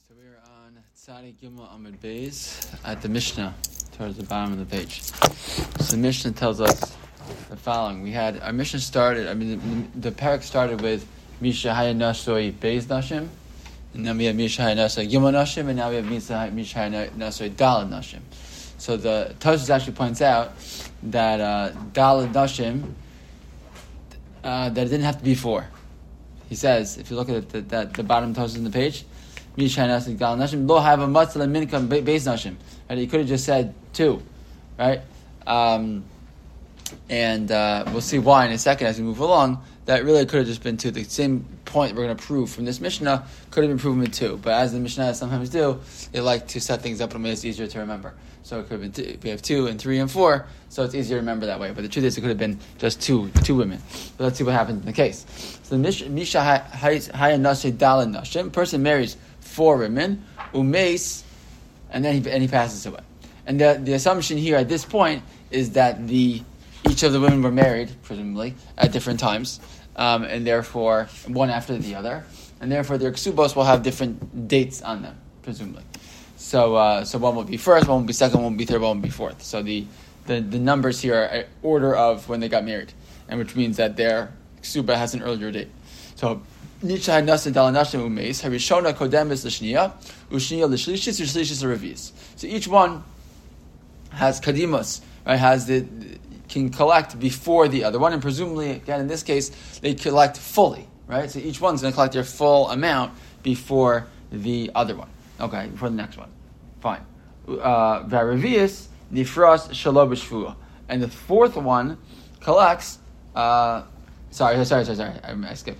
So we are on Tzadi Gimel Amud Beis at the Mishnah, towards the bottom of the page. So the Mishnah tells us the following. We had, our Mishnah started, the parak started with Misha Haya Nasoi Beis Nashim, and then we have Misha Haya Nasoi Gimel Nashim, and now we have Misha Haya Nasoi Daled Nashim. So the Tosfos actually points out that Daled Nashim, that it didn't have to be four. He says, if you look at the bottom Tosfos in the page, lo have a matzah minkam beis nashim. Right? He could have just said two, right? And we'll see why in a second as we move along. That really could have just been two. The same point we're going to prove from this Mishnah could have been proven with two. But as the Mishnah sometimes do, they like to set things up in a way that's easier to remember. So it could have been we have 2 and 3 and 4, so it's easier to remember that way. But the truth is, it could have been just two women. But let's see what happens in the case. So the Misha Haya Nashe Daled Nashim, person marries 4 women, umeis, and then he passes away. And the assumption here at this point is that each of the women were married, presumably, at different times, and therefore, one after the other, and therefore their ksubos will have different dates on them, presumably. So one will be first, one will be second, one will be third, one will be fourth. So the numbers here are order of when they got married, and which means that their ksuba has an earlier date. So Nisha Nasan Dalanashim Umeis, Harishona Kodemis Lishniya, Ushniya Lishlishis, Lishlishis Revis. So each one has Kadimos, right? Can collect before the other one, and presumably, again in this case, they collect fully, right? So each one's going to collect their full amount before the other one. Okay, before the next one. Fine. Varavius Nifras Shalob Shvua. And the fourth one collects sorry, I skipped.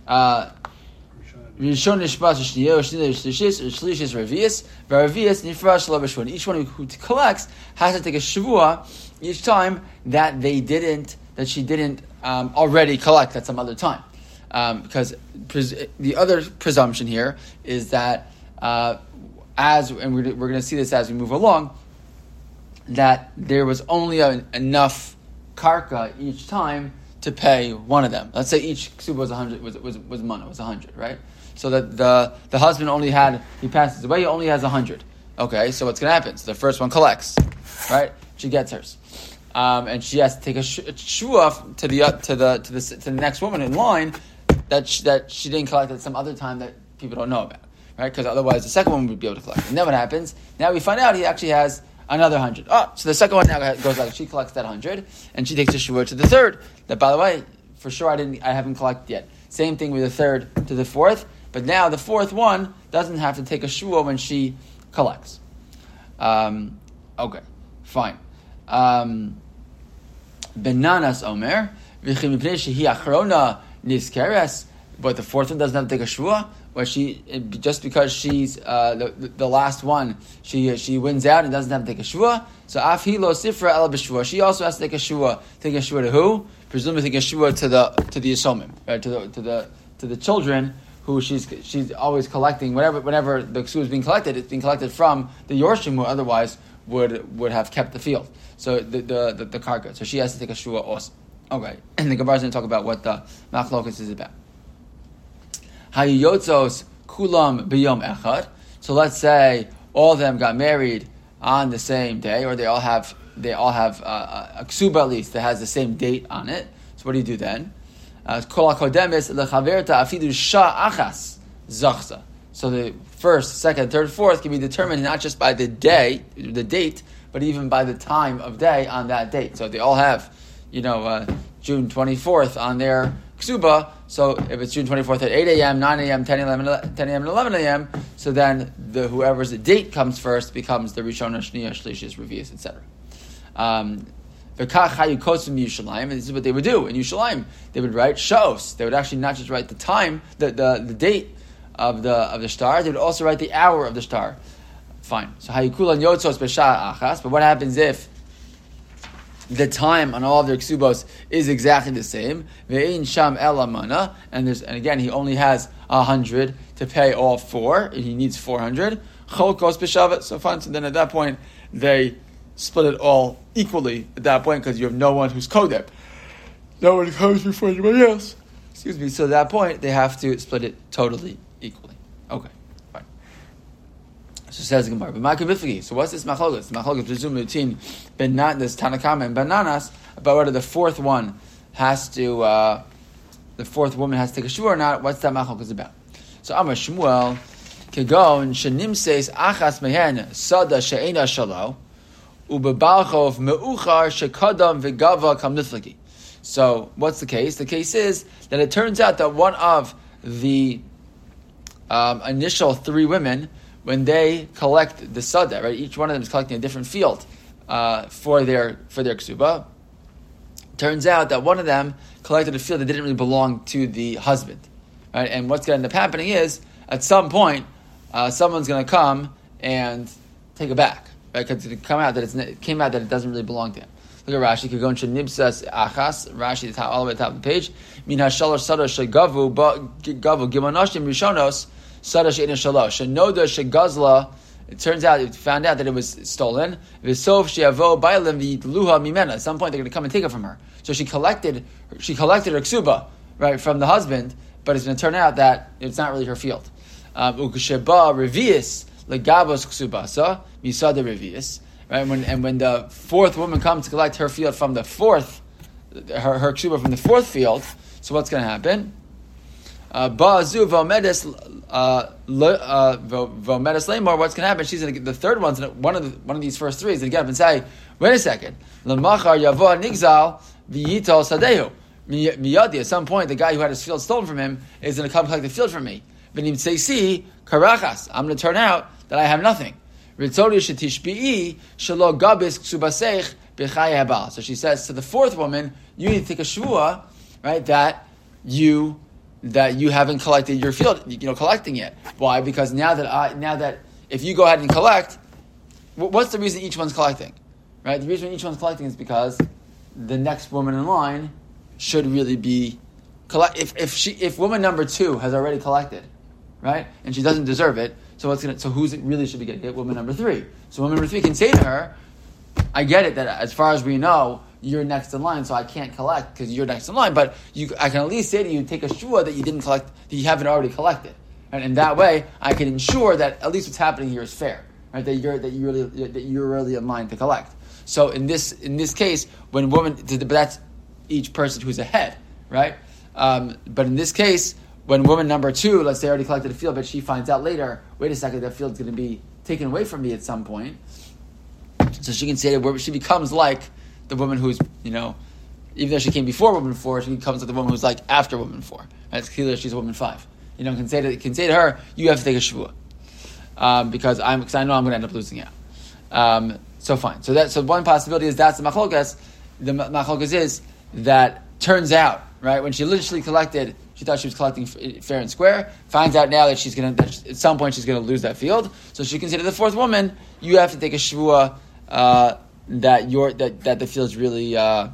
Rishon Nishbas Shniyah, Shlishis Revius, Varavius Nifras Shalob Shvua. Each one who collects has to take a Shvua each time that she didn't already collect at some other time. Because the other presumption here is that we're going to see this as we move along, that there was only enough karka each time to pay one of them. Let's say each ksuba was 100, was mana, was 100, right? So that the husband he passes away, he only has 100. Okay, so what's going to happen? So the first one collects, right? She gets hers, and she has to take a shvuah to the next woman in line that she didn't collect at some other time that people don't know about. Right, because otherwise the second one would be able to collect. And then what happens? Now we find out he actually has another 100. Oh, so the second one now goes like she collects that 100, and she takes a shvuah to the third. That, by the way, for sure I haven't collected yet. Same thing with the third to the fourth, but now the fourth one doesn't have to take a shvuah when she collects. Okay, fine. Benanas Omer v'chim mipnei shehi achrona nizkeres, but the fourth one doesn't have to take a shvuah. Where just because she's the last one, she wins out and doesn't have to take a shvuah. So afhi lo sifra ela b'shvuah. She also has to take a shvuah. Take a shvuah to who? Presumably take a shvuah to the yisomim, right? To the children who she's always collecting. Whenever the ksuba is being collected, it's being collected from the yorshim who otherwise would have kept the field. So the karka. So she has to take a shvuah also. Okay, and the Gemara is going to talk about what the machlokas is about. Hayotzos kulam b'yom echad. So let's say all of them got married on the same day, or they all have a ksuba at least that has the same date on it. So what do you do then? Kol hakodemis lechaverta afidu sha achas zachza. So the first, second, third, fourth can be determined not just by the date, but even by the time of day on that date. So they all have, June 24th on their ksuba. So if it's June 24th at 8 a.m., 9 a.m., 10 a.m., and 11 a.m., so then whoever's the date comes first becomes the Rishon, Shniya, Shlishis, Revius, etc. And this is what they would do in Yerushalayim. They would write shos. They would actually not just write the time, the date of the star. They would also write the hour of the star. Fine. So hayikulan yotzos b'sha achas. But what happens if the time on all of their ksubos is exactly the same? Ve'in sham ela mana, and again he only has 100 to pay all 4, and he needs 400. Cholkos b'shavat. So fine. So then at that point they split it all equally. At that point, because you have no one who's kodeb, no one comes before anybody else. Excuse me. So at that point they have to split it totally equally. Okay, fine. So says the Gemara. So what's this machlokas? The machlokas presumably between this Tanakama and Bananas about whether the fourth one has to, the fourth woman has to take a shvua or not. What's that machlokas about? So Amar Shmuel Kegon Shenim says Achas Mehen Sada She'ena Shalo Ubebalchov Meuchar Shekadam V'Gava Kamniflagi. So what's the case? The case is that it turns out that one of the initial three women, when they collect the sada, right? Each one of them is collecting a different field for their ksuba. Turns out that one of them collected a field that didn't really belong to the husband, right? And what's going to end up happening is, at some point, someone's going to come and take it back, right? Because it came out that it doesn't really belong to him. Look at Rashi. Could go into Nibsas Achas. Rashi, all the way to the top of the page. Min hashalosh sada shegavu gavu gimonashim rishonos. Sada she'ena shalosh. Shenoda shegazla. It turns out, it found out that it was stolen. V'sof she'avo bailim v'yitluha mimena. At some point, they're going to come and take it from her. So she collected her ksuba, right, from the husband, but it's going to turn out that it's not really her field. Uksheba revius legabos ksubasa misada revius. Right, when the fourth woman comes to collect her field from the fourth, her ksuba from the fourth field, so what's going to happen? Ba'azu v'omedes lemor. What's going to happen? She's going to, the third one's one of these first three is going to get up and say, "Wait a second, lemachar yavo nigzal v'yitol sadehu miyadi." At some point, the guy who had his field stolen from him is going to come collect the field from me. V'nim tseisi karachas. I'm going to turn out that I have nothing. So she says to the fourth woman, you need to take a shvua, right, that you haven't collected your field, collecting it. Why? Because now that if you go ahead and collect, what's the reason each one's collecting? Right? The reason each one's collecting is because the next woman in line should really be collect. If woman number 2 has already collected, right, and she doesn't deserve it, so who's it really should be getting it? Woman number 3. So woman number 3 can say to her, I get it that as far as we know, you're next in line, so I can't collect because you're next in line, but I can at least say to you, take a shua that you didn't collect, that you haven't already collected. And in that way, I can ensure that at least what's happening here is fair, right? That you're really in line to collect. So in this case, when woman, but that's each person who's ahead, right? But in this case, when woman number 2, let's say, already collected a field, but she finds out later, wait a second, that field's going to be taken away from me at some point. So she can say that she becomes like the woman who's, even though she came before woman 4, she becomes like the woman who's like after woman 4. Right? It's clear she's a woman 5. Can say to her, you have to take a shvua because I know I'm going to end up losing out. So fine. So one possibility is that's the machlokas. The machlokas is that turns out, right, when she literally collected, she thought she was collecting fair and square. Finds out now that at some point she's going to lose that field. So she can say to the fourth woman, you have to take a shvua that the field is really that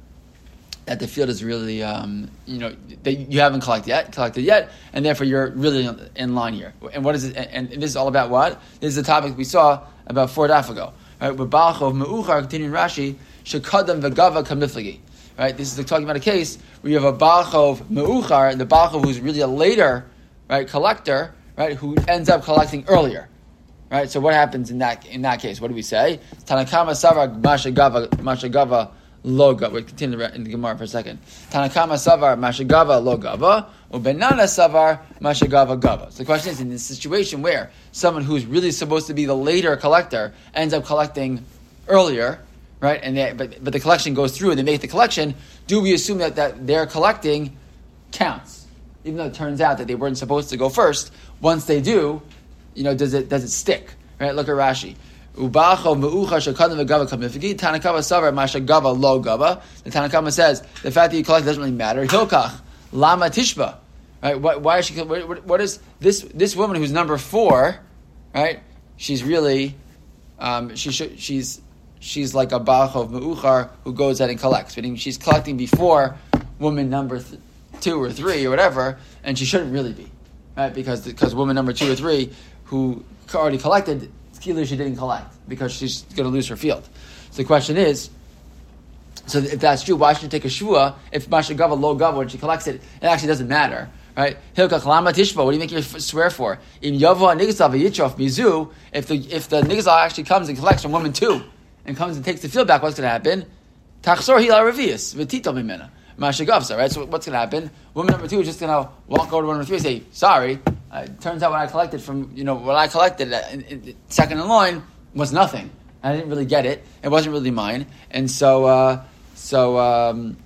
you haven't collected yet, and therefore you're really in line here. And what is it? And this is all about what? This is the topic we saw about 4 daf ago. Right? With Balchov Meuchar, continuing Rashi, Shekadam V'Gava Kamniflagi. Right? This is talking about a case where you have a Balchov Meuchar, and the Balchov who's really a later, right, collector, right, who ends up collecting earlier. Right? So what happens in that case? What do we say? Tanakama Savar Mashagava Lo Gava. We'll continue in the Gemara for a second. Tanakama Savar Mashagava Lo Gava, or Benana Savar Mashagava Gava. So the question is, in this situation where someone who's really supposed to be the later collector ends up collecting earlier, right? And but the collection goes through and they make the collection. Do we assume that their collecting counts, even though it turns out that they weren't supposed to go first? Once they do, does it stick? Right? Look at Rashi. The Tanakama says the fact that you collect doesn't really matter. Hilkach lama tishba. Right? Why is she? What is this woman who's number 4? Right? She's really she's like a Balchov Meuchar who goes out and collects. Meaning she's collecting before woman number 2 or 3 or whatever, and she shouldn't really be, right? Because woman number 2 or 3 who already collected, clearly she didn't collect because she's going to lose her field. So the question is, so if that's true, why should she take a shvua if Mashagava Lo Gava when she collects it? It actually doesn't matter, right? Hilkach lama tishba. What do you make your swear for? Im yavo nigasav yitrof mizu. If the nigazal actually comes and collects from woman 2 and comes and takes the field back, what's going to happen? Tachsor hila revius v'tito mimena mashagavsa. Right. So what's going to happen? Woman number 2 is just going to walk over to woman number 3 and say, "Sorry, turns out what I collected second in line was nothing. I didn't really get it. It wasn't really mine." And so the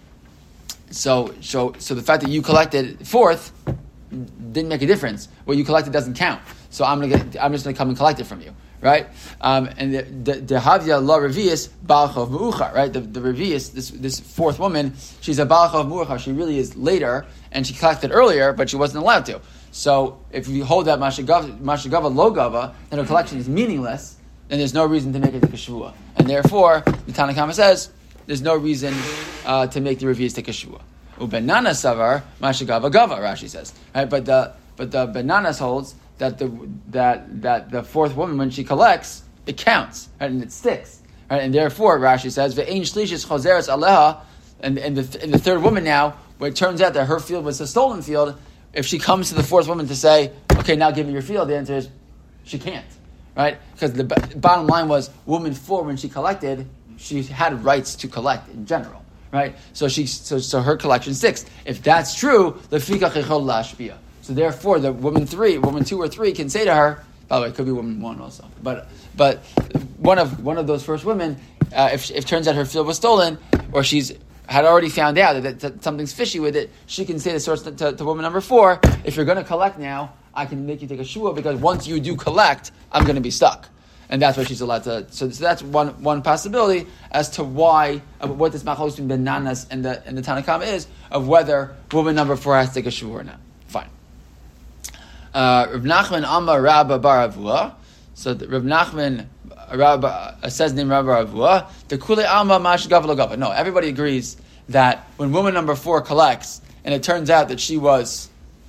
fact that you collected fourth didn't make a difference. What you collected doesn't count. So I'm just going to come and collect it from you, right? And the Havya la Revius Balchov Mu'uchar, right? The Revius, this fourth woman, she's a Balchov Mu'uchar. She really is later, and she collected earlier, but she wasn't allowed to. So if you hold that Mashagava Lo Gava, then her collection is meaningless, then there's no reason to make it take a Shvua. And therefore, the Tanna Kama says, there's no reason to make the Revius take a Shvua. Ubenana Savar Mashagava Gava, Rashi says. Right? But the Benanas holds that the fourth woman, when she collects, it counts, right? And it sticks. Right? And therefore, Rashi says, Ve'ein shlishis chozeres aleha, and the third woman now, where it turns out that her field was a stolen field, if she comes to the fourth woman to say, okay, now give me your field, the answer is, she can't. Right? Because the bottom line was, woman 4, when she collected, she had rights to collect in general. Right? So her collection sticks. If that's true, lefikach echol lashpia. So therefore, the woman 2 or 3 can say to her, by the way, it could be woman 1 also, but one of those first women, if it turns out her field was stolen, or had already found out that something's fishy with it, she can say to woman number 4, if you're going to collect now, I can make you take a shua, because once you do collect, I'm going to be stuck. And that's why she's allowed to. So that's one possibility as to why what this machlokes between Benanas and the Tanna Kama is, of whether woman number 4 has to take a shua or not. Fine. Rav Nachman Amar Rabba Bar Avua. So Rav Nachman says name Rabba Bar Avua. The Kule Alma Mash Gavla Gava. No, everybody agrees that when woman number 4 collects, and it turns out that she was,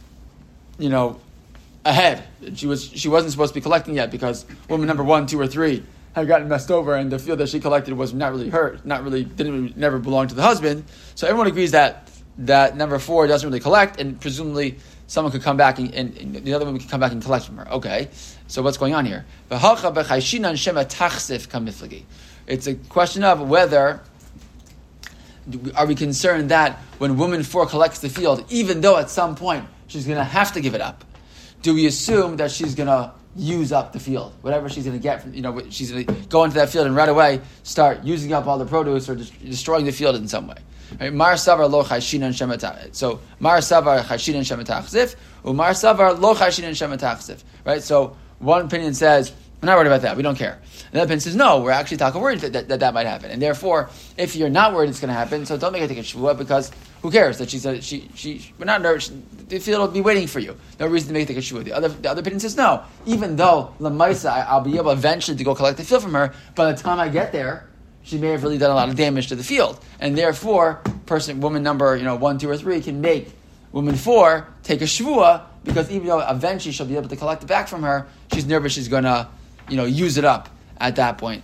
ahead. She wasn't supposed to be collecting yet because woman number 1, 2, or 3 had gotten messed over, and the field that she collected was not really hers, never belonged to the husband. So everyone agrees that number 4 doesn't really collect, and presumably someone could come back and the other woman could come back and collect from her. Okay, so what's going on here? It's a question of whether are we concerned that when woman 4 collects the field, even though at some point she's going to have to give it up, do we assume that she's going to use up the field? Whatever she's going to get from, she's going to go into that field and right away start using up all the produce or destroying the field in some way. Right? Mar savar lo chayshinan shematach. So mar savar chayshinan shematachzif, umar savar lo chayshinan shematachzif. Right? So one opinion says, we're not worried about that. We don't care. Another opinion says, no, we're actually worried that might happen. And therefore, if you're not worried it's going to happen, so don't make her take a shvua, because who cares that we're not nervous. The field will be waiting for you. No reason to make her take a shvua. The other opinion says, no, even though lamaisa, I'll be able eventually to go collect the field from her, by the time I get there, she may have really done a lot of damage to the field. And therefore, woman number 1, 2, or 3 can make woman 4 take a shvua, because even though eventually she'll be able to collect it back from her, she's nervous she's going to use it up at that point,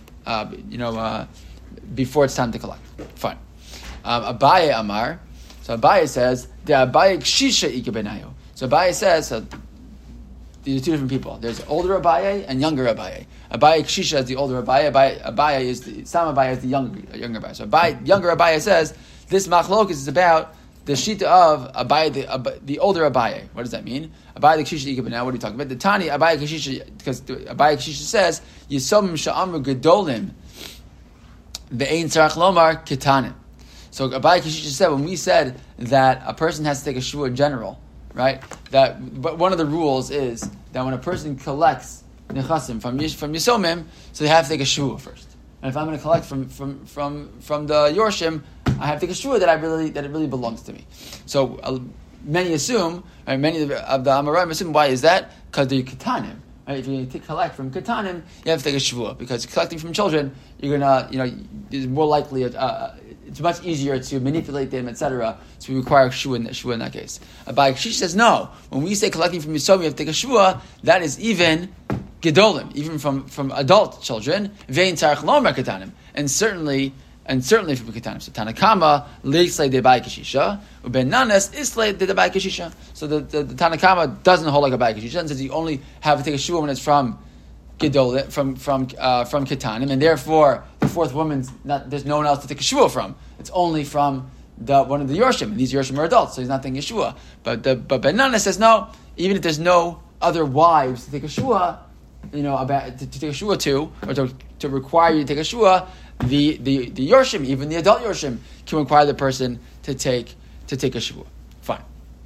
before it's time to collect. Fine. Abaye Amar. So Abaye says, the Abaye Kshisha Ikebenayo. So Abaye says, these are two different people. There's older Abaye and younger Abaye. Abaye Kshisha is the older Abaye. Abaye is Sam Abaye is the younger Abaye. So younger Abaye says, this machlokes is about the shita of Abaye, the older Abaye. What does that mean? Abaye the Kshisha Ikebenayo. What are we talking about? The Tani Abaye Kshisha, because Abaye Kshisha says, Yisomim Sha'amru Gedolim Ve'ein Tzarach Lomar Ketanim. So Abaye Kshisha said, when we said that a person has to take a shvua in general, right? But one of the rules is that when a person collects nechasim from Yisomim, so they have to take a shvua first. And if I'm going to collect from the Yorshim, I have to take a shvua that it really belongs to me. So many assume, right, many of the Amoraim assume, why is that? Because they're ketanim. Right? If you collect from ketanim, you have to take a shvua, because collecting from children, you're gonna, is more likely. It's much easier to manipulate them, etc. So we require shvua in that case. Abaye Kshisha says no. When we say collecting from Yisomim, you have to take a shvua. That is even gedolim, even from adult children. Vein tzarich lomer ketanim, and certainly and certainly from Ketanim. So Tanakama leislei debai kashisha, uben nanes islei debai kashisha. So the Tanakama doesn't hold like a bai kashisha, and says you only have to take a shua when it's from Gedolit, from Ketanim, and therefore the fourth woman's not. There's no one else to take a shua from. It's only from one of the Yorshim, and these Yorshim are adults, so he's not taking a shua. But Ben Nana says no. Even if there's no other wives to take a shua, to take a shua to, or to require you to take a shua, the Yorshim, even the adult Yorshim, can require the person to take a shua. Fine.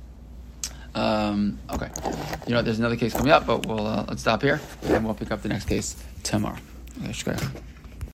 Okay. There's another case coming up, but let's stop here, and we'll pick up the next case tomorrow. Okay,